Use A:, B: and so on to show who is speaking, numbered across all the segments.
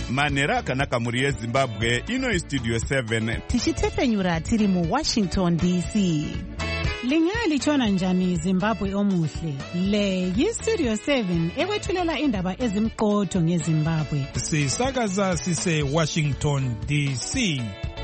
A: manhero akanaka muri yezimbabwe. Ino istudio 7
B: tichitefenyura tiri muWashington DC.
C: Lingalitshona njani Zimbabwe omuhle? Le yistudio 7 ekwethulela indaba ezimqotho ngeZimbabwe.
D: Sisakaza sise Washington DC.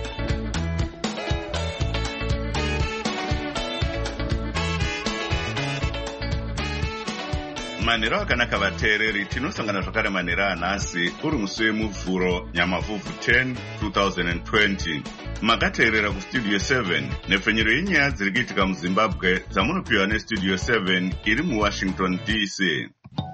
A: manhero akanaka vateereri, tinosangana zvakare manhero anhasi uri musi wemuvhuro nyamavhuvhu 10 2020. makateerera kustudio 7 nepfenyero yenyaya dziri kuitika muZimbabwe dzamunopiwa nestudio 7 iri muWashington DC.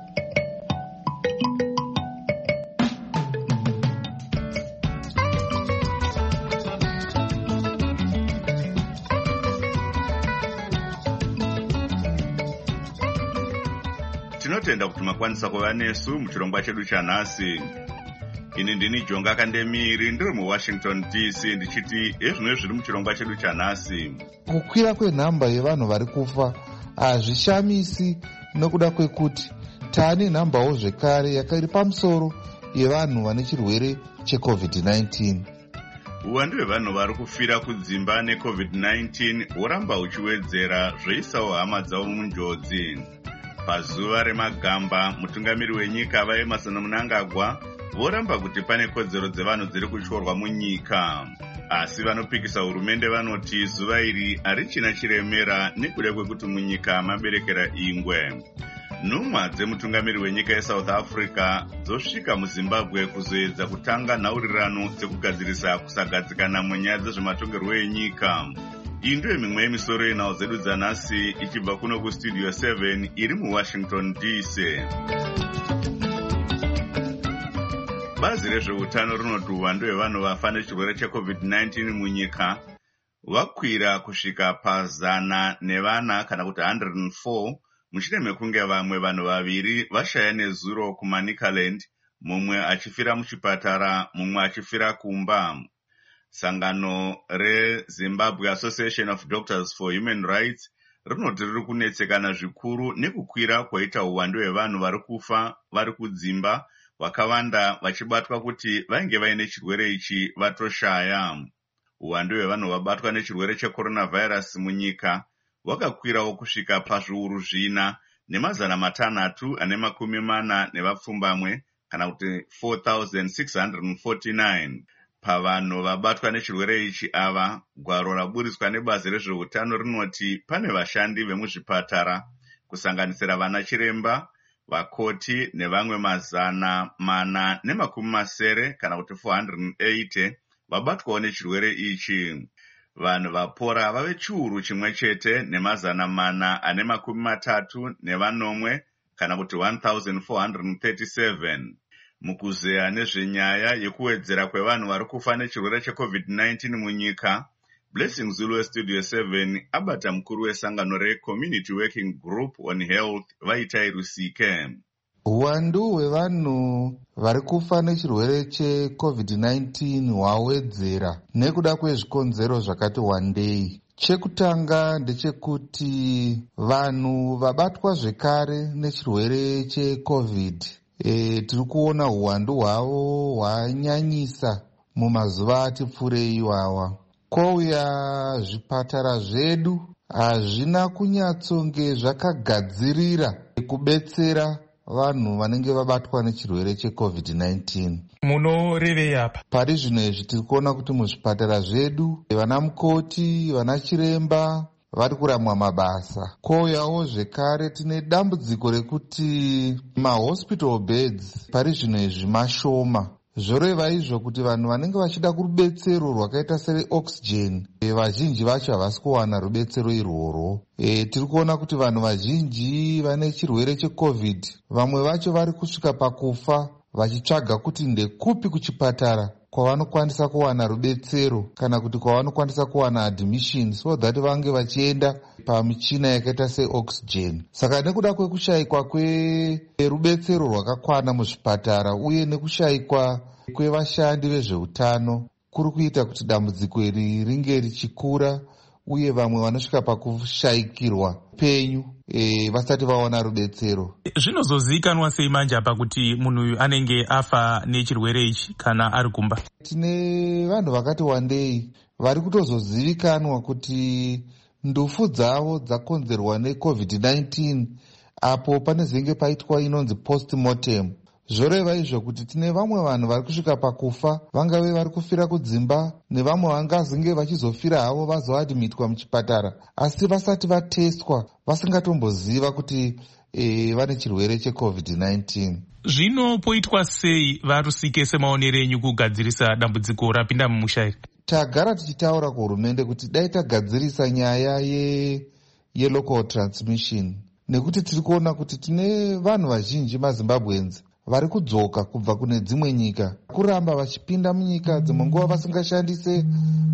A: Tinotenda kuti makwanisa kuva nesu muchirongwa chedu chanhasi. Ini ndini Jonga Kandemiri, ndiri muWashington DC, ndichiti ezvino zviri muchirongwa chedu chanhasi.
E: Kukwira kwenhamba yevanhu vari kufa hazvishamisi nokuda kwekuti taane nhambawo zvekare yakairi pamusoro yevanhu vane chirwere cheCovid-19.
A: Uwandu hwevanhu vari kufira kudzimba neCovid-19 hworamba huchiwedzera zvoisawo hama dzavo munjodzi. Pazuva remagamba, mutungamiri wenyika vaEmmerson Mnangagwa voramba kuti pane kodzero dzevanhu dziri kutyorwa munyika. Asi vanopikisa hurumende vanoti zuva iri harichina chiremera nekuda kwekuti munyika maberekera ingwe. Nhumwa dzemutungamiri wenyika yeSouth Africa dzosvika muZimbabwe kuzoedza kutanga nhaurirano dzekugadzirisa kusagadzikana munyaya dzezvematongerwo enyika. Iyi ndiyo mimwe yemisoro yenhau dzedu dzanhasi ichibva kuno kustudio 7 iri muWashington DC. Bazi rezveutano rinoti uwandu hwevanhu vafa nechirwere cheCovid-19 munyika hwakwira kusvika pa100 nevana kana kuti 104 mushure mekunge vamwe vanhu vaviri vashaya nezuro kuManicaland, mumwe achifira muchipatara, mumwe achifira kumba. Sangano reZimbabwe Association of Doctors for Human Rights rinoti riri kunetsekana zvikuru nekukwira kwaita uwandu hwevanhu vari kufa vari kudzimba, vakawanda vachibatwa kuti vainge vaine chirwere ichi vatoshaya. Uwandu hwevanhu vabatwa nechirwere checoronavirus munyika hwakakwirawo kusvika pazviuru 4,540 kana kuti 4,649. Pavanhu vabatwa nechirwere ichi ava, gwaro raburiswa nebazi rezveutano rinoti pane vashandi vemuzvipatara kusanganisira vana chiremba, vakoti nevamwe 480 kana kuti 480 vabatwawo nechirwere ichi. Vanhu vapora vave chiuru chimwe chete ne430 kana kuti 1,437. Mukuzeya nezvenyaya yekuwedzera kwevanhu vari kufa nechirwere cheCovid-19 munyika, Blessing Zulu westudio 7 abata mukuru wesangano reCommunity Working Group on Health Vaitai Rusike.
E: Uwandu hwevanhu vari kufa nechirwere cheCovid-19 hwawedzera nekuda kwezvikonzero zvakati wandei. Chekutanga ndechekuti vanhu vabatwa zvekare nechirwere cheCovid tiri kuona uwandu hwavo hwanyanyisa mumazuva ati pfurei iwawa. Kwauya zvipatara zvedu hazvina kunyatsonge zvakagadzirira kubetsera vanhu vanenge vabatwa nechirwere cheCovid-19.
D: Munorevei apa?
E: Pari zvino izvi tiri kuona kuti muzvipatara zvedu vana mukoti, vana chiremba vari kuramwa mabasa. Kwouyawo zvekare tine dambudziko rekuti mahospital beds pari zvino izvi mashoma. Zvoreva izvo kuti vanhu vanenge vachida kurubetsero rwakaita sereoxygen vazhinji vacho havasi kuwana rubetsero irworwo. Tiri kuona kuti vanhu vazhinji vane chirwere cheCovid, vamwe vacho vari kusvika pakufa vachitsvaga kuti ndekupi kuchipatara kwavanokwanisa kuwana rubetsero kana kuti kwavanokwanisa kuwana admission so that vange vachienda pamichina yakaita seoxygen. Saka nekuda kwekushayikwa kwerubetsero rwakakwana muzvipatara uye nekushayikwa kwevashandi vezveutano kuri kuita kuti dambudziko iri ringe richikura uye vamwe vanosvika pakushayikirwa penyu vasati vawana rudetsero.
D: Zvinozozivikanwa sei manje apa kuti munhu uyu anenge afa nechirwere ichi kana ari kumba?
E: Tine vanhu vakati wandei vari kutozozivikanwa kuti ndufu dzavo dzakonzerwa neCovid-19 apo panezenge paitwa inonzi post-mortem. Zvoreva izvo kuti tine vamwe vanhu vari kusvika pakufa, vangave vari kufira kudzimba, nevamwe vangazenge vachizofira havo vazoadmitwa muchipatara asi vasati vatestwa, vasingatomboziva kuti vane chirwere cheCovid-19.
D: Zvino poitwa sei varusike semaonero enyu kugadzirisa dambudziko rapinda mumusha iri?
E: Tagara tichitaura kuhurumende kuti dai tagadzirisa nyaya yelocal transmission, nekuti tiri kuona kuti tine vanhu vazhinji maZimbabweans vari kudzoka kubva kune dzimwe nyika, kuramba vachipinda munyika dzimwe nguva vasingashandise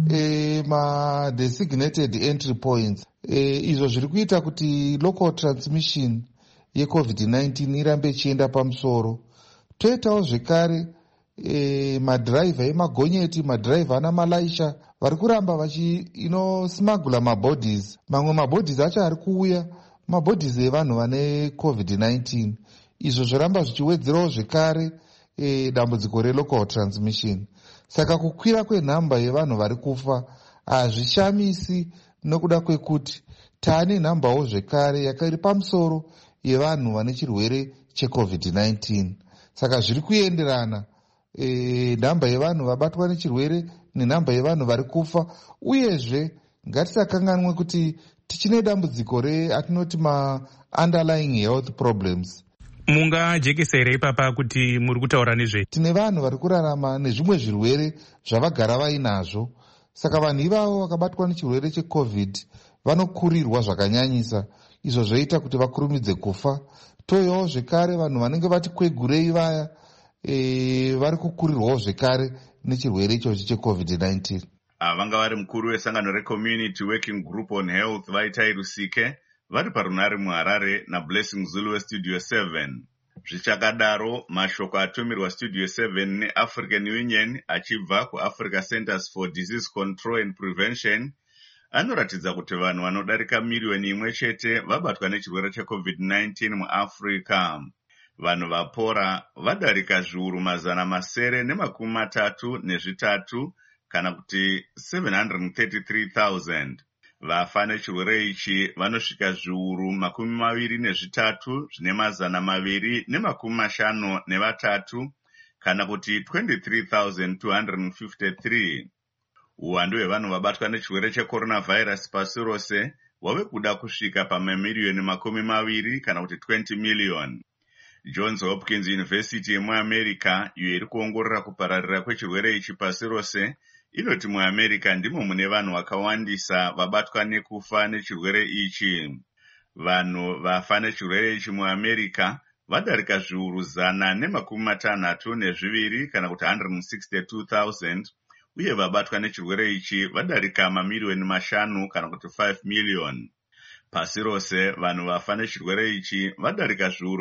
E: designated entry points. Izvo zviri kuita kuti local transmission yeCovid-19 irambe ichienda pamusoro. Toitawo zvekare madhiraivha emagonyeti, madhiraivha ana malaisha vari kuramba vachisimagula mabhodhisi. Mamwe mabhodhisi acho ari kuuya mabhodhisi evanhu vane COVID-19. Izvo zvoramba zvichiwedzerawo zvekare dambudziko relocal transmission. Saka kukwira kwenhamba yevanhu vari kufa hazvishamisi, nokuda kwekuti taane nhambawo zvekare yakairi pamusoro yevanhu vane chirwere cheCovid-19. Saka zviri kuenderana nhamba yevanhu vabatwa nechirwere nenhamba yevanhu vari kufa. Uyezve ngatisakanganwe kuti tichine dambudziko atinoti ma-underlying health problems.
D: Mungajekesa here ipapa kuti muri kutaura nezve?
E: Tine vanhu vari kurarama nezvimwe zvirwere zvavagara vainazvo. Saka vanhu ivavo vakabatwa nechirwere cheCovid vanokurirwa zvakanyanyisa, izvo zvoita kuti vakurumidze kufa. Toyawo zvekare vanhu vanenge vati kwegurei vaya vari kukurirwawo zvekare nechirwere ichochi cheCovid-19.
A: Vanga vari mukuru wesangano reCommunity Working Group on Health vaitai Rusike vari parunare muHarare naBlessing Zulu weStudio 7. Zvichakadaro, mashoko atumirwa Studio 7 neAfrican Union achibva kuAfrica Centers for Disease Control and Prevention anoratidza kuti vanhu vanodarika miriyoni imwe chete vabatwa nechirwere cheCovid-19 muAfrica. Vanhu vapora vadarika zviuru 933 kana kuti 733,000. Vafa nechirwere ichi vanosvika zviuru 23 zvine 253 kana kuti 23,253. Uwandu hwevanhu vabatwa nechirwere checoronavirus pasi rose wave kuda kusvika pamamiliyoni 20 kana kuti 20 million. Johns Hopkins University yemuAmerica, iyo iri kuongorora kupararira kwechirwere ichi pasi rose, inoti muAmerica ndimo mune vanhu vakawandisa vabatwa nekufa nechirwere ichi. Vanhu vafa nechirwere ichi muAmerica vadarika zviuru 162 kana kuti 162,000, uye vabatwa nechirwere ichi vadarika mamiliyoni 5 kana kuti 5 million. Pasi rose vanhu vafa nechirwere ichi vadarika zviuru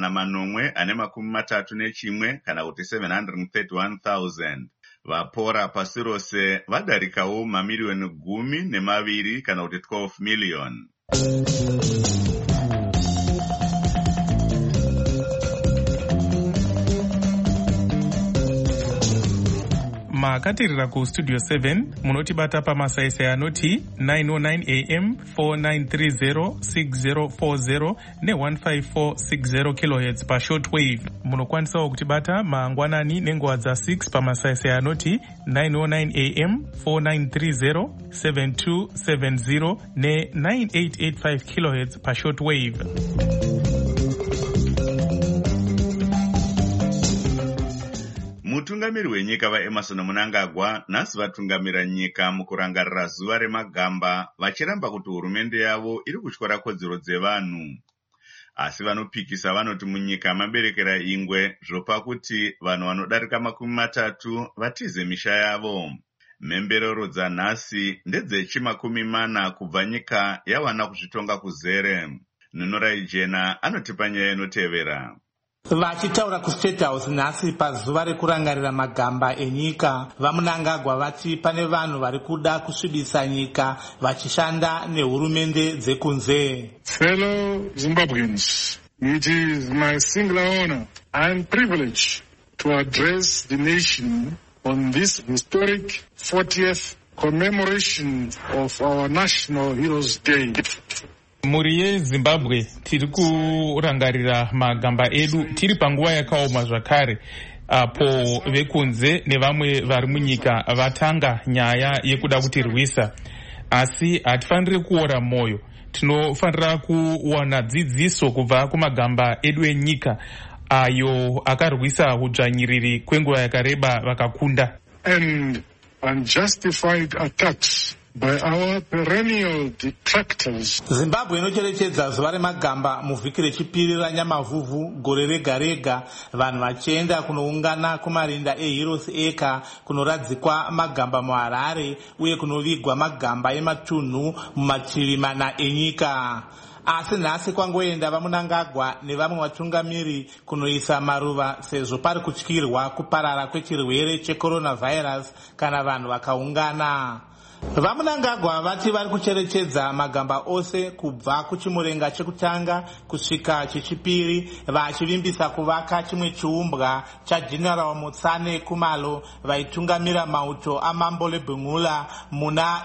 A: 831 kana kuti 731,000. Vapora pasi rose vadarikawo mamiliyoni 12 kana kuti 12 million.
D: Makatirira kuStudio 7 munotibata pamasaisai anoti 909 AM 4930 6040 ne15460 kHz pashortwave. Munokwanisawo kutibata mangwanani nenguva dza6 pamasaisai anoti 909 AM 4930 7270 ne9885 kHz pashortwave.
A: Mutungamiri wenyika vaEmerson Mnangagwa nhasi vatungamira nyika mukurangarira zuva remagamba vachiramba kuti hurumende yavo iri kutyora kodzero dzevanhu. Asi vanopikisa vanoti munyika maberekera ingwe zvopa kuti vanhu vanodarika 30 vatize misha yavo. Mhemberero dzanhasi ndedzechi40 kubva nyika yawana kuzvitonga kuzere. Nunorai Jena anotipa nyaya inotevera.
F: Vachitaura kuState House nhasi pazuva rekurangarira magamba enyika, vaMnangagwa vati pane vanhu vari kuda kusvibisa nyika vachishanda nehurumende dzekunze.
G: Fellow Zimbabweans, it is my singular honor and privilege to address the nation on this historic 40th commemoration of our National Heroes Day.
D: Muri yeZimbabwe tiri kurangarira magamba edu tiri panguva yakaoma zvakare, apo vekunze nevamwe vari munyika vatanga nyaya yekuda kutirwisa. Asi hatifaniri kuora moyo, tinofanira kuwana dzidziso kubva kumagamba edu enyika ayo akarwisa udzvanyiriri kwenguva yakareba vakakunda.
G: And unjustified attacks by our perennial detractors.
F: Zimbabwe inocherechedza zuva remagamba muvhiki rechipiri ranyamavhuvhu gore rega rega, vanhu vachienda kunoungana kumarinda eHeroes Acre kunoradzikwa magamba muHarare uye kunovigwa magamba ematunhu mumativi mana enyika. Asi nhasi kwangoenda vaMnangagwa nevamwe vatungamiri kunoisa maruva sezvo pari kutyirwa kuparara kwechirwere checoronavirus kana vanhu vakaungana. VaMnangagwa vati vari kucherechedza magamba ose kubva kuchimurenga chekutanga kusvika chechipiri, vachivimbisa kuvaka chimwe chiumbwa chaGeneral Mutsane Kumalo vaitungamira mauto aMambo leBhungula muna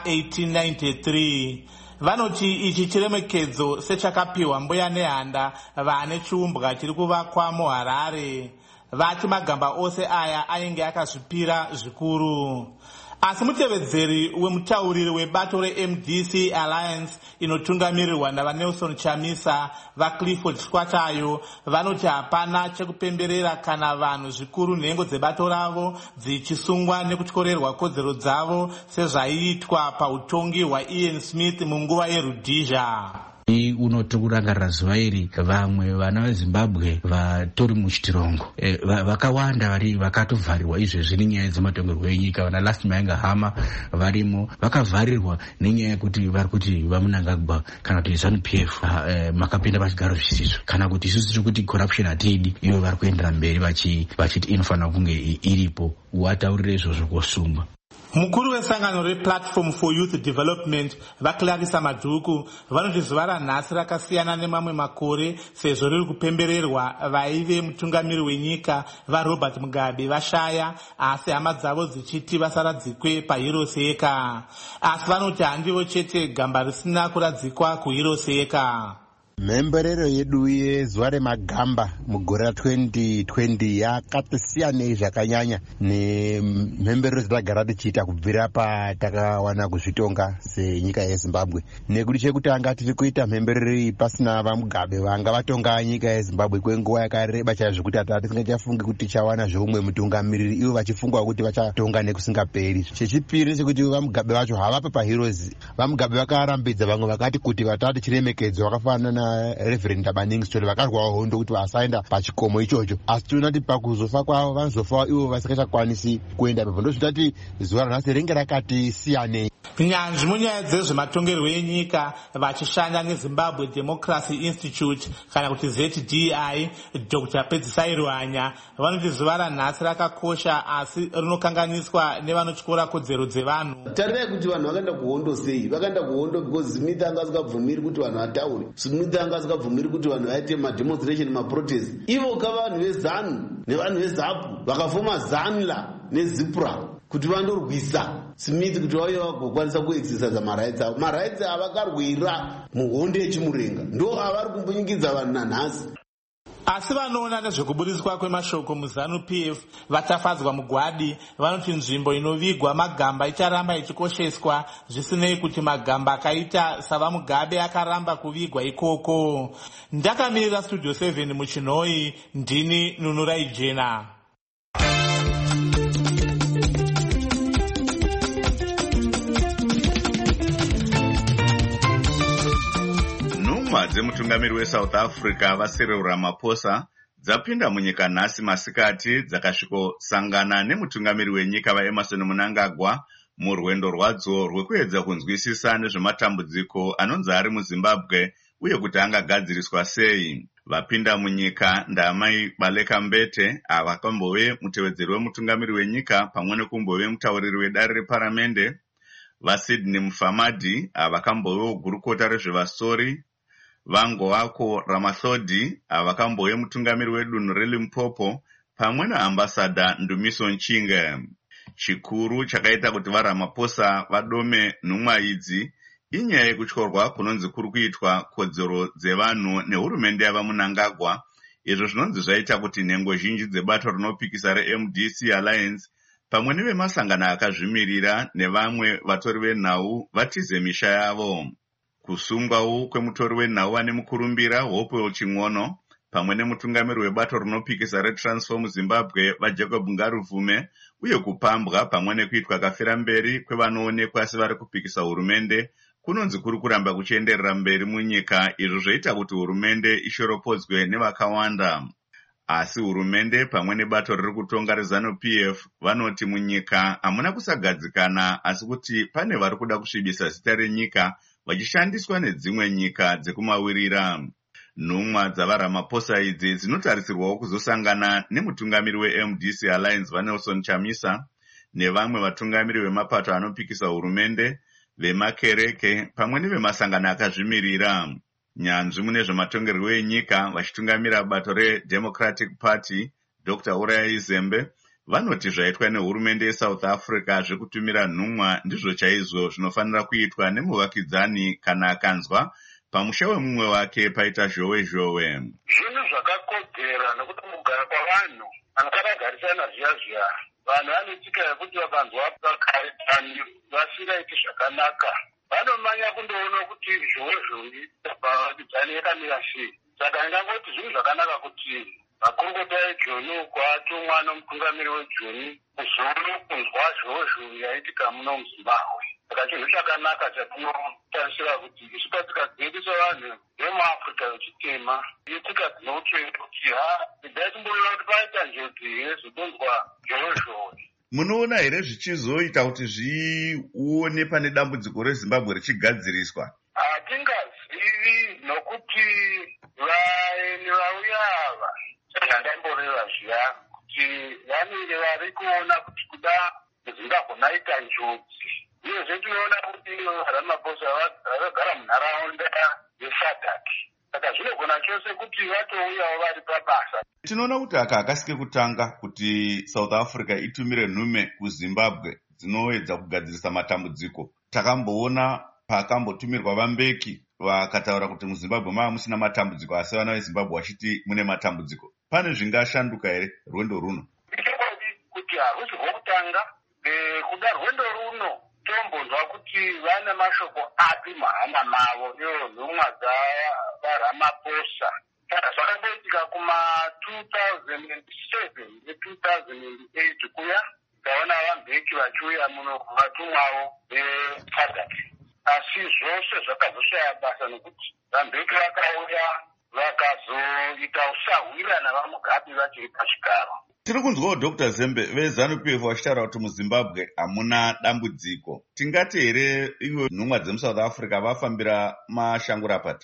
F: 1893. Vanoti ichi chiremekedzo sechakapiwa mbuya nehanda vane chiumbwa chiri kuvakwa muHarare. Vati magamba ose aya ainge akazvipira zvikuru. Asi mutevedzeri wemutauriri webato reMDC Alliance inotungamirirwa navaNelson Chamisa vaClifford Swatayo vanoti hapana chekupemberera kana vanhu zvikuru nhengo dzebato ravo dzichisungwa nekutyorerwa kodzero dzavo sezvaiitwa pautongi hwaIan Smith munguva yeRhodesia.
H: Unoti kurangarira zuva iri vamwe vana veZimbabwe vatori muchitirongo vakawanda vakatovharirwa izvezvi nenyaya dzematongerwo enyika. Vana Last Maenga Hama varimo vakavharirwa nenyaya yekuti vari kuti vaMnangagwa kana kuti ZANU-PF makapinda pachigaro zvisizvo, kana kuti isusu tiri kuti corruption hatiidi, ivo vari kuendera mberi vachiti inofanira kunge iripo. Wataurire izvozvo kosungwa.
F: Mukuru wesangano rePlatform for Youth Development vaClarissa Madhuku vanoti zuva ranhasi rakasiyana nemamwe makore sezvo riri kupembererwa vaive mutungamiri wenyika vaRobert Mugabe vashaya, asi hama dzavo dzichiti vasaradzikwe paHeroes Acre. Asi vanoti handivo chete gamba risina kuradzikwa kuHeroes Acre.
I: Mhemberero yedu yezuva remagamba mugore ra2020 yakati siyanei zvakanyanya nemhemberero dzatagara tichiita kubvira patakawana kuzvitonga senyika yeZimbabwe. Nekuti chekutanga tiri kuita mhemberero iyi pasina vaMugabe vanga vatonga nyika yeZimbabwe kwenguva yakareba chaizvo zvekuti hatati tisingachafungi kuti tichawana zveumwe mutungamiriri, ivo vachifungwa kuti vachatonga nekusingaperi. Chechipiri chekuti vaMugabe vacho havapa paHeroes. VaMugabe vakarambidza vamwe vakati kuti vatati chiremekedzo vakafanana na Reverend Abaning Story vakarwawo hondo kuti vasaenda pachikomo ichocho, asi tinoona kuti pakuzofa kwavo vanozofawo ivo vasingachakwanisi kuenda pepo. Ndozvitati zuva ranhasi ringe rakati siyanei.
F: Nyanzvi munyaya dzezvematongerwo enyika vachishanda neZimbabwe Democracy Institute kana kuti ZDI, Dr. Pedzisai Ruhanya vanoti zuva ranhasi rakakosha asi rinokanganiswa nevanotyora kodzero dzevanhu.
J: Tarirai kuti vanhu vakaenda kuhondo sei? Vakaenda kuhondo because Smith anga asikabvumiri kuti vanhu vataure, Smith anga asikabvumiri kuti vanhu vaite mademonstration maprotest. Ivo kavanhu vezanu nevanhu veZAPU vakafoma ZANLA neZIPRA kuti vandorwisa Smith kuti vauye vagokwanisa kuexercise marights avo. Marights avakarwira muhondo yechimurenga ndo avari kumbunyikidza vanhu nanhasi.
F: Asi vanoona nezvekuburiswa kwemashoko muZANU-PF vatafadzwa mugwadi vanoti nzvimbo inovigwa magamba icharamba ichikosheswa zvisinei kuti magamba akaita savaMugabe akaramba kuvigwa ikoko. Ndakamirira Studio 7 muChinoi, ndini Nunurai Jena.
A: Nhumwa dzemutungamiri weSouth Africa vaCyril Ramaphosa dzapinda munyika nhasi masikati dzakasvikosangana nemutungamiri wenyika vaEmmerson Mnangagwa murwendo rwadzo rwekuedza kunzwisisa nezvematambudziko anonzi ari muZimbabwe uye kuti angagadziriswa sei. Vapinda munyika ndaamai Baleka Mbete avakambove mutevedzeri wemutungamiri wenyika pamwe nekumbove mutauriri wedare reparamende, vaSydney Mufamadi avakambove gurukota rezvevasori, vaNgowako Ramahlodi avakambove mutungamiri wedunhu reLimpopo pamwe naambasada Ndumiso Nchinge. Chikuru chakaita kuti vaRamaphosa vadome nhumwa idzi inyaya yekutyorwa kunonzi kuri kuitwa kodzero dzevanhu nehurumende yavaMunangagwa, izvo zvinonzi zvaita kuti nhengo zhinji dzebato rinopikisa reMDC Alliance pamwe nevemasangano akazvimirira nevamwe vatori venhau vatize misha yavo. Kusungwawo kwemutori wenhau ane mukurumbira Hopewell Ching'ono pamwe nemutungamiri webato rinopikisa reTransform Zimbabwe vaJacob Ngaruvume, uye kupambwa pamwe nekuitwa kafira mberi kwevanoonekwa sevari kupikisa hurumende kunonzi kuri kuramba kuchienderera mberi munyika, izvo zvoita kuti hurumende ishoropodzwe nevakawanda. Asi hurumende pamwe nebato riri kutonga reZANU-PF vanoti munyika hamuna kusagadzikana, asi kuti pane vari kuda kusvibisa zita renyika vachishandiswa nedzimwe nyika dzekumawirira. Nhumwa dzavaRamaphosa idzi dzinotarisirwawo kuzosangana nemutungamiri weMDC Alliance vaNelson Chamisa nevamwe vatungamiri vemapato anopikisa hurumende, vemakereke pamwe nevemasangano akazvimirira. Nyanzvi mune zvematongerwo enyika vachitungamira bato reDemocratic Party Dr. Uriah Izembe vanoti zvaitwa nehurumende yeSouth Africa zvekutumira nhumwa ndizvo chaizvo zvinofanira kuitwa nemuvakidzani kana akanzwa pamusha wemumwe wake paita zhowe-zhowe.
K: Zvinhu zvakakodzera nekuti mugara kwavanhu vakagarisana zviya vanhu vanoitika yekuti vakanzwa pakaretani vasingaiti zvakanaka vanomanya kundoona kuti zhowe-zhowe pavakidzani yakamira sei. Saka ndingangoti zvinhu zvakanaka kuti makurukota eJoni kwatumwa nomutungamiri weJoni kuzoro kunzwa zhowe-zhowe yaitika muno muZimbabwe. Saka chinhu chakanaka chatinotarisira kuti isu patsika dzedu sevanhu vemuAfrica vechitema itika dzinoutsveta kuti idai timboona kuti paita njodzi yezotonzwa zhowe-zhowe.
A: Munoona here zvichizoita kuti zvione pane dambudziko reZimbabwe richigadziriswa?
K: Hatingazivi nokuti vaeni vauya ava zvandamboreva zviya kuti vanenge vari kuona kuti kuda Zimbabwe maita njodzi. Uyezve tinoona kuti Ramaphosa vakagara munharaunda yeSADC. Saka zvinogona chose kuti vatouyawo vari pabasa.
A: Tinoona kuti aka hakasike kutanga kuti South Africa itumire nhume kuZimbabwe dzinoedza kugadzirisa matambudziko. Takamboona pakambotumirwa vaMbeki vakataura kuti muZimbabwe mava musina matambudziko, asi vana veZimbabwe vachiti mune matambudziko. Pane zvingashanduka here rwendo runo?
K: Ichokwadi kuti harusi rwokutanga. Kuda rwendo runo tombonzwa kuti vane mashoko api mahana mavo iyo nhumwa dzaVaRamaphosa. Saka zvakamboitika kuma2007 ne2008 kuya taona vaMbeki vachiuya muno vatumwawo veSADC. Asi zvose zvakazoshaya basa nekuti vaMbeki vakauya vakazoita usahwirana vaMugabe vachiri pachigaro.
A: Tiri kunzwawo Dr. Zembe veZANU-PF vachitaura kuti muZimbabwe hamuna dambudziko. Tingati here ivo nhumwa dzemuSouth Africa vafambira mashango rapati?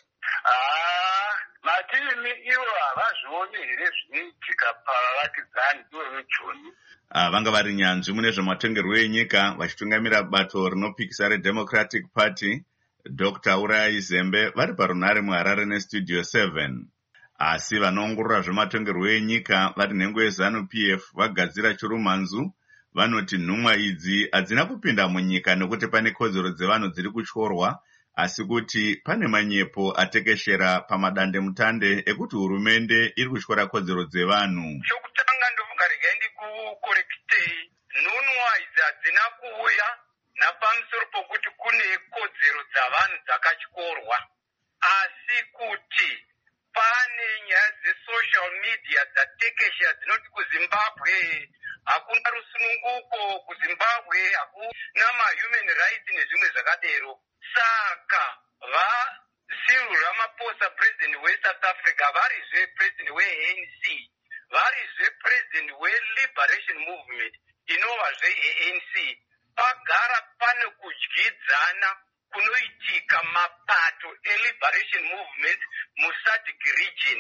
K: Matimi ivo havazvioni here zvinoitika pavavakidzani ivo veJoni.
A: Vanga vari nyanzvi mune zvematongerwo enyika vachitungamira bato rinopikisa reDemocratic Party Dr. Uriah Izembe vari parunhare muHarare neStudio 7. Asi vanoongorora zvematongerwo enyika vari nhengo yeZANU-PF vagadzira chirumhanzu vanoti nhumwa idzi hadzina kupinda munyika nekuti pane kodzero dzevanhu dziri kutyorwa, asi kuti pane manyepo atekeshera pamadandemutande ekuti hurumende iri kutyora kodzero dzevanhu.
K: Chokutanga ndofungarega ndikukorekitei nhumwa idzi hadzina kuuya napamusoro pokuti kune kodzero dzavanhu dzakatyorwa, asi kuti pane nyaya dzesocial media dzatekeshera dzinoti kuZimbabwe hakuna rusununguko, kuZimbabwe hakuna mahuman rights nezvimwe zvakadero. Saka vaCyril Ramaphosa president weSouth Africa varizve president weANC varizve president weLiberation Movement inovazve ANC pagara pane kudyidzana kunoitika mapato eLiberation Movement muSADC region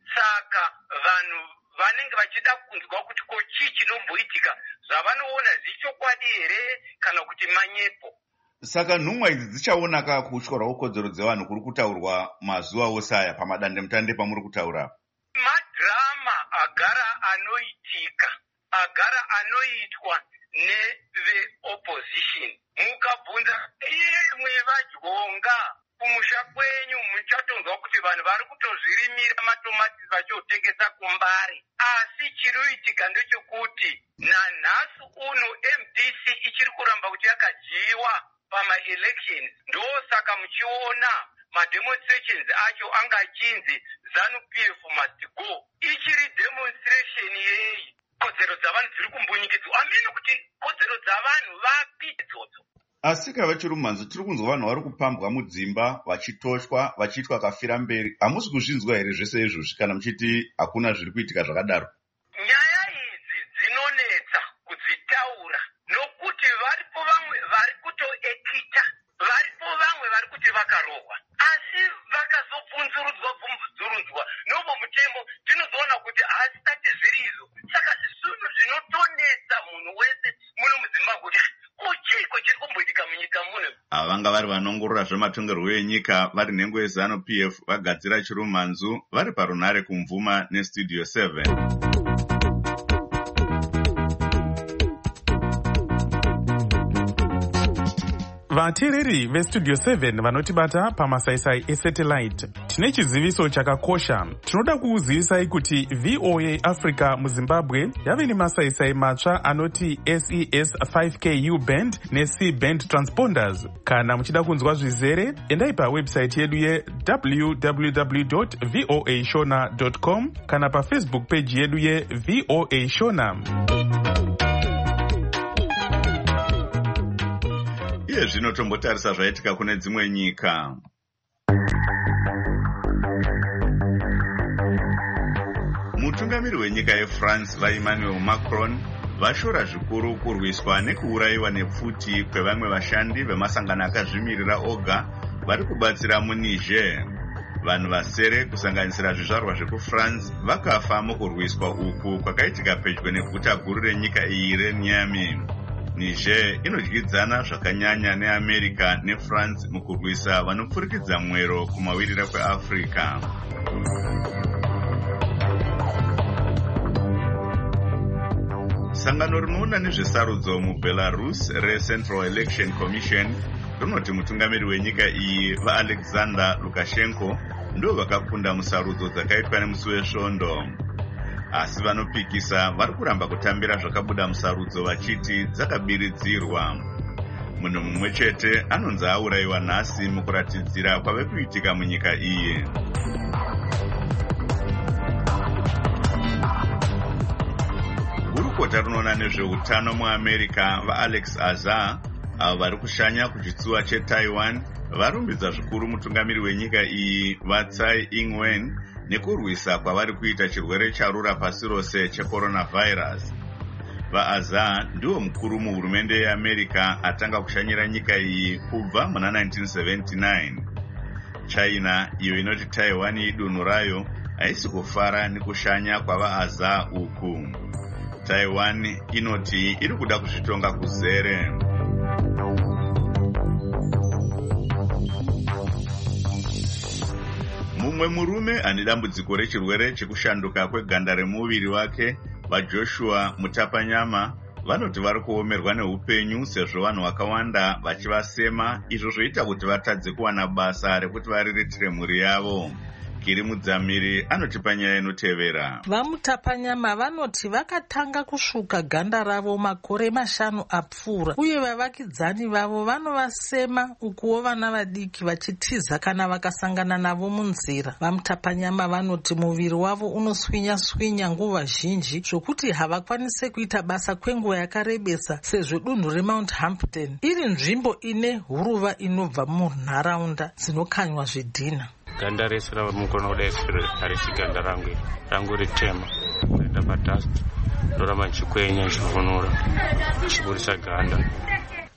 K: saka vanhu vanenge vachida kunzwa kuti ko chii chinomboitika, zvavanoona zvichokwadi here kana kuti manyepo.
A: Saka nhumwa idzi dzichaona ka kutyora kodzero dzevanhu kuri kutaurwa mazuva ose aya pamadandemutande pamuri kutaura?
K: Madhirama agara anoitika, agara anoitwa neveopposition. Mukabvunza imwe vadyonga kumusha kwenyu muchatonzwa kuti vanhu vari kutozvirimira matomatisi vachotengesa kumbari. Asi chirikuitika ndechekuti nanhasi uno MDC ichiri kuramba kuti yakajiwa pamaelections. Ndosaka muchiona mademonstrations acho anga achinzi ZANU-PF must go. Ichiri demonstration yeyi, kodzero dzavanhu dziri kumbunyikidzwa. Amene kuti kodzero dzavanhu vapi idzodzo?
A: Asi kana vachiri mumanzo tiri kunzwa vanhu vari kupambwa mudzimba vachitoshwa vachiitwa kafira mberi. Hamusi kuzvinzwa here zvese izvozvi kana muchiti hakuna zviri kuitika zvakadaro?
K: Nyaya idzi dzinonetsa kudzitaura nokuti varipo vamwe vari kutoekita, varipo vamwe vari kuti vakarohwa, asi vakazobvunzurudzwa nobo mutembo tinozoona kuti hazvisati zviri izvo. Saka zvinhu zvinotonetsa munhu wese muno muZimbabwe kuti kuchiko chiri kumboitika munyika muno.
A: Ava vanga vari vanongorora zvematongerwo enyika vari nhengo yeZANU-PF vagadzira chirumanzu vari parunhare kumvuma nestudio 7.
D: vateereri vestudio 7 vanotibata pamasaisai esatellite, tine chiziviso chakakosha. Tinoda kukuzivisai kuti VOA Africa muZimbabwe yave nemasaisai matsva anoti SES 5K U-band neC-band transponders. Kana muchida kunzwa zvizere, endai pawebsite yedu ye www.voashona.com kana pafacebook page yedu ye-VOA Shona.
A: Iye zvino tombotarisa zvaitika kune dzimwe nyika. Mutungamiri wenyika yeFrance vaEmmanuel Macron vashora zvikuru kurwiswa nekuurayiwa nepfuti kwevamwe vashandi vemasangano akazvimirira oga vari kubatsira muNiger. Vanhu vasere kusanganisira zvizvarwa zvekuFrance vakafa mukurwiswa uku kwakaitika pedyo neguta guru renyika iyi reNiamey. Niger inodyidzana zvakanyanya neAmerica neFrance mukurwisa vanopfurikidza mwero kumawirira kweAfrica. Sangano rinoona nezvesarudzo muBelarus reCentral Election Commission rinoti mutungamiri wenyika iyi vaAlexander Lukashenko ndo vakakunda musarudzo dzakaitwa nemusi wesvondo. Asi vanopikisa vari kuramba kutambira zvakabuda musarudzo vachiti dzakabiridzirwa. Munhu mumwe chete anonzi aurayiwa nhasi mukuratidzira kwave kuitika munyika iyi. Gurukota rinoona nezveutano muAmerica vaAlex Azar avo vari kushanya kuchitsuwa cheTaiwan varumbidza zvikuru mutungamiri wenyika iyi vaTsai Ing-wen nekurwisa kwavari kuita chirwere charura pasi rose checoronavirus. VaAzar ndiwo mukuru muhurumende yeAmerica atanga kushanyira nyika iyi kubva muna 1979. China, iyo inoti Taiwan idunhu rayo, haisi kufara nekushanya kwavaAzar uku. Taiwan inoti iri kuda kuzvitonga kuzere. Mumwe murume ane dambudziko rechirwere chekushanduka kweganda remuviri wake, vaJoshua Mutapanyama, vanoti vari kuomerwa neupenyu sezvo vanhu vakawanda vachivasema, izvo zvoita kuti vatadze kuwana basa rekuti variritire mhuri yavo. Kiri Mudzamiri anotipa nyaya inotevera.
L: VaMutapanyama vanoti vakatanga kusvuka ganda ravo makore 5 apfuura, uye vavakidzani vavo vanovasema ukuwo vana vadiki vachitiza kana vakasangana navo munzira. VaMutapanyama vanoti muviri wavo unoswinya-swinya nguva zhinji zvokuti havakwanise kuita basa kwenguva yakarebesa, sezvo dunhu reMount Hampton iri nzvimbo ine huruva inobva munharaunda dzinokanywa zvidhina.
M: Ganda rese ravamukona kudai harisi ganda rangu ritema kuenda padust ndoramba nchikwenya nchivhunura nchiburisa ganda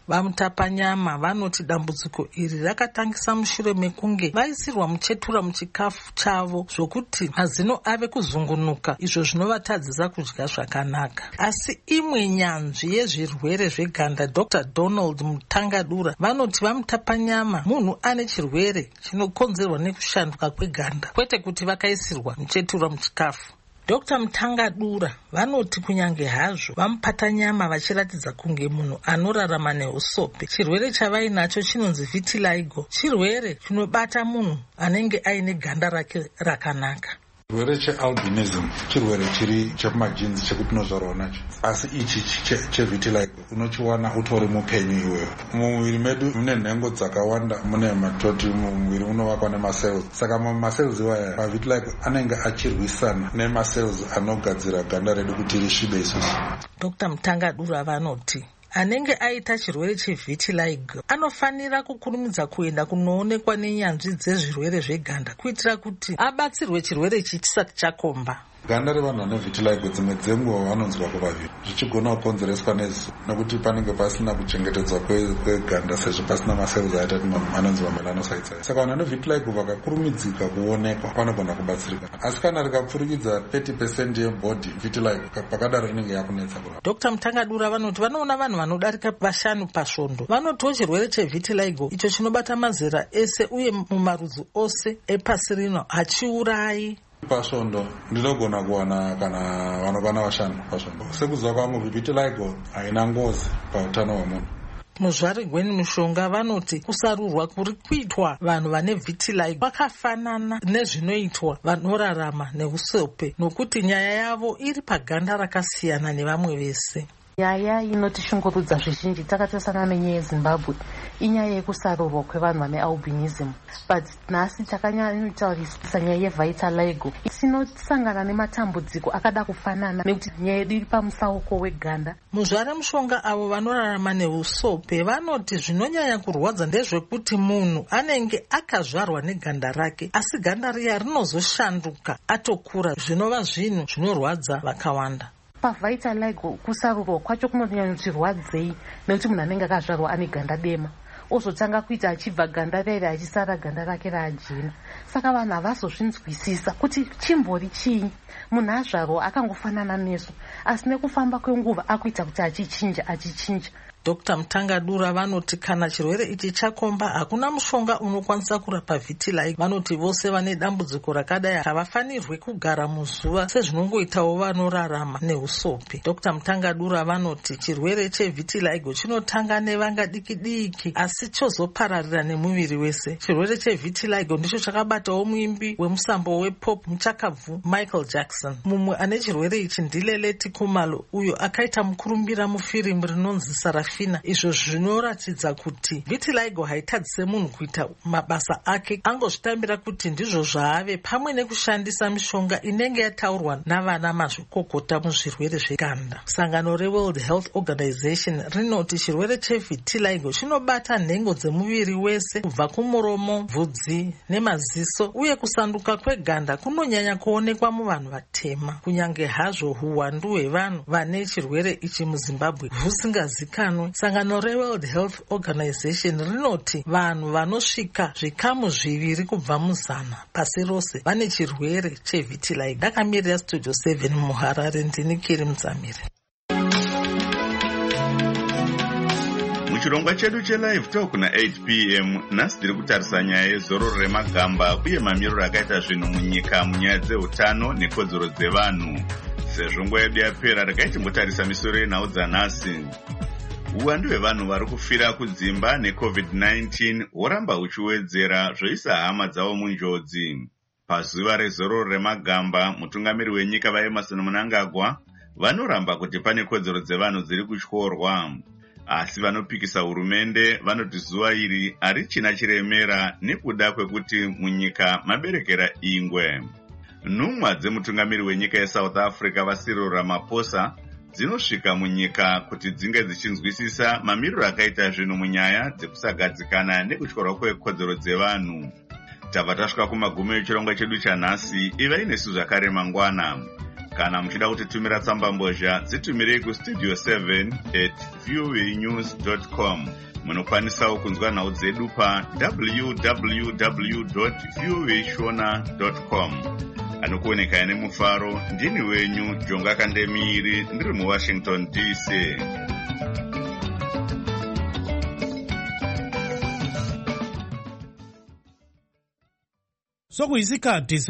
L: Vamutapanyama vanoti dambudziko iri rakatangisa mushure mekunge vaisirwa muchetura muchikafu chavo zvokuti mazino ave kuzungunuka, izvo zvinovatadzisa kudya zvakanaka. Asi imwe nyanzvi yezvirwere zveganda Dr. Donald Mutangadura vanoti vamutapanyama munhu ane chirwere chinokonzerwa nekushanduka kweganda, kwete kuti vakaisirwa muchetura muchikafu. Dr. Mutangadura vanoti kunyange hazvo vamupatanyama vachiratidza kunge munhu anorarama neusope, chirwere chavainacho chinonzi vitiligo, chirwere chinobata munhu anenge aine ganda rake rakanaka.
N: Chirwere chealbinism chirwere chiri chepamajinzi chekutinozvarwa nacho, asi ichi chevitiligo unochiwana utori mupenyu iwewe. Mumuviri medu mune nhengo dzakawanda, mune matoti, mumuviri unovakwa nemacells. Saka macells iwaya pavitiligo anenge achirwisana nemacells anogadzira ganda redu kuti risvibe isusu.
L: Dr. Mutangadura vanoti anenge aita chirwere chevitiligo anofanira kukurumidza kuenda kunoonekwa nenyanzvi dzezvirwere zveganda kuitira kuti abatsirwe chirwere ichi chisati chakomba.
N: Ganda revanhu vane vitiligo dzimwe dzenguva vanonzwa kuvaviri, zvichigona kukonzereswa nezuva nokuti panenge pasina kuchengetedzwa kweganda sezvo pasina macells aita anonzi mamelanocytes. Saka vanhu vane vitiligo vakakurumidzika kuonekwa vanogona kubatsirika, asi kana rikapfurikidza 30% yebody vitiligo pakadaro inenge yakunetsa kurapa.
L: Dr. Mutangadura vanoti vanoona vanhu vanodarika 5 pasvondo vanotiwo chirwere chevitiligo icho chinobata mazera ese uye mumarudzi ose epasi rino hachiurayi.
N: Pasvondo ndinogona kuwana kana vanokwana 5 pasvondo. Sekuziva kwangu vitiligo haina ngozi pautano hwemunhu.
L: Muzvari Gweni Mushonga vanoti kusarurwa kuri kuitwa vanhu vane vitiligo kwakafanana nezvinoitwa vanorarama neusope, nokuti nyaya yavo iri paganda rakasiyana nevamwe vese.
O: Nyaya inotishungurudza zvizhinji takatosangana nenyaya yeZimbabwe inyaya yekusarurwa kwevanhu vane albinism, but nhasi takanyanyotaurisisa nyaya yevitiligo. Tinosangana nematambudziko akada kufanana nekuti nyaya yedu iri pamusauko weganda.
L: Muzvare Mushonga avo vanorarama neusope vanoti zvinonyanya kurwadza ndezvekuti munhu anenge akazvarwa neganda rake, asi ganda riya rinozoshanduka atokura, zvinova zvinhu zvinorwadza vakawanda.
O: Pavitiligo kusarurwa kwacho kunonyanyorwadzei nekuti munhu anenge akazvarwa ane ganda dema ozotanga kuita achibva ganda rere achisara ganda rake raajena. Saka vanhu havazozvinzwisisa kuti chimbori chii. Munhu azvarwa akangofanana nesu, asi nekufamba kwenguva akuita kuti achichinja.
L: Dr. Mutangadura vanoti kana chirwere ichi chakomba hakuna mushonga unokwanisa kurapa vitiligo. Vanoti vose vane dambudziko rakadai havafanirwe kugara muzuva sezvinongoitawo vanorarama neusope. Dr. Mutangadura vanoti chirwere chevitiligo chinotanga nevanga diki asi chozopararira nemuviri wese. Chirwere chevitiligo ndicho chakabatawo muimbi wemusambo wepop muchakabvu Michael Jackson. Mumwe ane chirwere ichi ndiLeleti Khumalo, uyo akaita mukurumbira mufirimu rinonzi Sarafina. Izvo zvinoratidza kuti vitiligo haitadzise munhu kuita mabasa ake, angozvitambira kuti ndizvo zvaave pamwe nekushandisa mishonga inenge yataurwa navana mazvikokota muzvirwere zveganda. Sangano reWorld Health Organization rinoti chirwere chevitiligo chinobata nhengo dzemuviri wese kubva kumuromo, bvudzi nemaziso, uye kusanduka kweganda kunonyanya kuonekwa muvanhu vatema. Kunyange hazvo huwandu hwevanhu vane chirwere ichi muZimbabwe husingazikanwe, sangano reWorld Health Organization rinoti vanhu vanosvika zvikamu 2 kubva muzana pasi rose vane chirwere chevitiligo. Ndakamirira Studio 7 muHarare, ndini Kiri Mudzamiri.
A: Muchirongwa chedu chelive talk na8 p.m. nhasi tiri kutarisa nyaya yezororo remagamba uye mamiriro akaita zvinhu munyika munyaya dzeutano nekodzero dzevanhu. Sezvo nguva yedu yapera rakatimbotarisa misoro yenhau dzanhasi. Uwandu hwevanhu vari kufira kudzimba neCovid-19 hworamba huchiwedzera zvoisa hama dzavo munjodzi. Pazuva rezororo remagamba, mutungamiri wenyika vaEmmerson Mnangagwa vanoramba kuti pane kodzero dzevanhu dziri kutyorwa. Asi vanopikisa hurumende vanoti zuva iri harichina chiremera nekuda kwekuti munyika maberekera ingwe. Nhumwa dzemutungamiri wenyika yeSouth Africa vaCyril Ramaphosa dzinosvika munyika kuti dzinge dzichinzwisisa mamiriro akaita zvinhu munyaya dzekusagadzikana nekutyorwa kwekodzero dzevanhu. Tabva tasvika kumagumo echirongwa chedu chanhasi. Ivai nesu zvakare mangwana. Kana muchida kutitumira tsambambozha, dzitumirei kustudio 7@voanews.com. Munokwanisawo kunzwa nhau dzedu pa www.voashona.com. Anokuoneka nemufaro, ndini wenyu Jonga Kandemiri, ndiri muWashington DC.
P: Sokuyisikhathi